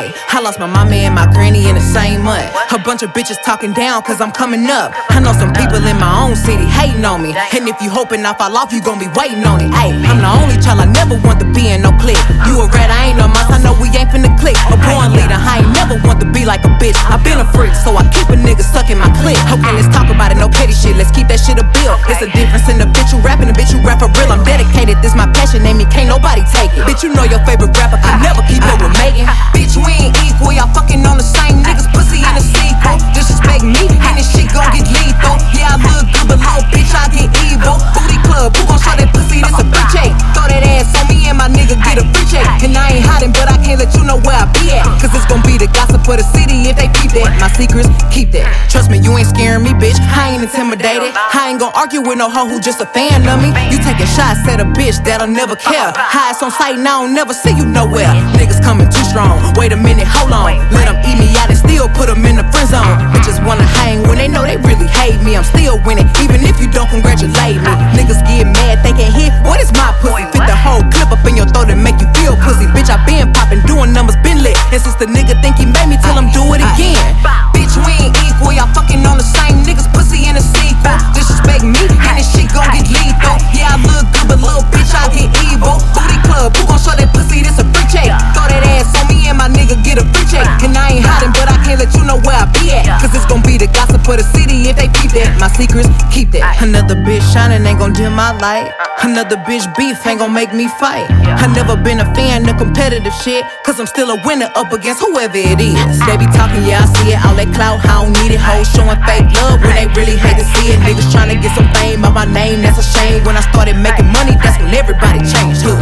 Ayy, I lost my mama and my granny in the same month. A bunch of bitches talking down cause I'm coming up. I know some people in my own city hating on me, and if you hoping I fall off, you gon' be waiting on it. Ayy, I'm the only child, I never want to be in no clique. You a rat, I ain't no mouse, I know we ain't finna click. A born leader, I ain't never want to be like a bitch. I been a freak, so I keep a nigga stuck in my clique. Okay, let's talk about it, no petty shit, let's keep that shit a bill. It's a difference in the bitch who rapping, the bitch who rap for real. I'm dedicated, this my passion, name me, can't nobody take it. Bitch, you know your favorite rapper can never keep up with Megan. Bitch, we ain't equal, y'all fucking on the same niggas, pussy in a sequel. Disrespect me, and this shit gon' get lethal. Yeah, I look good, but little bitch, I get evil. Booty club, who gon' show that pussy, this a free check. Throw that ass on me and my nigga get a free check. And I ain't hiding, but I can't let you know where I be at, cause it's gon' be the gossip for the city if they peep that. My secrets, keep that. Trust me, you ain't scaring me, bitch, I ain't intimidated. I ain't gon' argue with no hoe who just a fan of me. You taking shots at a bitch that'll never care. Highs on sight and I don't never see you nowhere. Niggas coming too strong, wait a minute, hold on. Let them eat me out and still put them in the friend zone. Bitches wanna hang when they know they really hate me. I'm still winning, even if you don't congratulate me. Niggas get mad, they can't hit, what is my pussy? Fit the whole clip up in your throat and make you feel pussy. Bitch, I been popping, doing numbers, been lit. And since the nigga think he made me, tell him do it again. Bitch, we ain't equal, y'all fucking on the same niggas, pussy in a sequel. Disrespect me, and this shit gon' get lethal. Yeah, I look good, but little bitch, I get evil. Booty club, who gon' show that pussy, this a free check. Throw that ass on me and my nigga get a free check. And I ain't hiding, but I can't let you know where I be at, cause it's gon' be the gossip for the city if they peep that. My secrets, keep that. Another bitch shining ain't gon' dim my light. Another bitch beef ain't gon' make me fight. I never been a fan of competitive shit, cause I'm still a winner up against whoever it is. They be talking, yeah, I see it, all that clout, I don't need it. Hoes showing fake love when they really hate to see it. Niggas trying to get some fame by my name, that's a shame. When I started making money, that's when everybody changed.